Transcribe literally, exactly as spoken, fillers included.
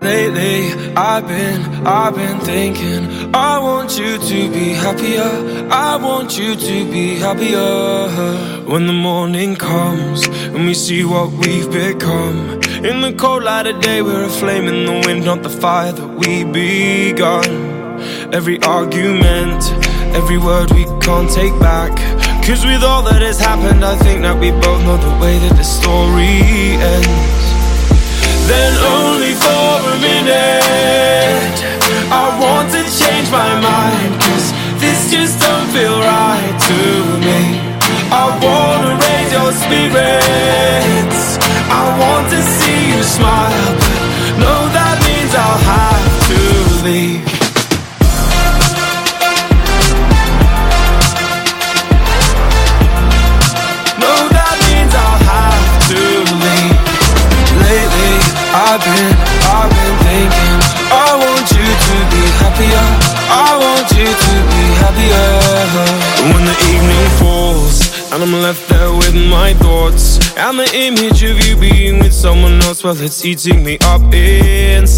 Lately, I've been, I've been thinking I want you to be happier, I want you to be happier. When the morning comes and we see what we've become, in the cold light of day we're a flame in the wind, not the fire that we begun. Every argument, every word we can't take back, 'cause with all that has happened I think that we both know the way that the story ends. Then only for a minute I want to change my mind, 'cause this just don't feel right to me. I wanna raise your spirits, I want to see you smile, but no, that means I'll have to leave. No, that means I'll have to leave. Lately, I've been, I've been thinking I want you to be happier, I want you to be happier. When the evening falls and I'm left there with my thoughts, and the image of you being with someone else, well, it's eating me up inside.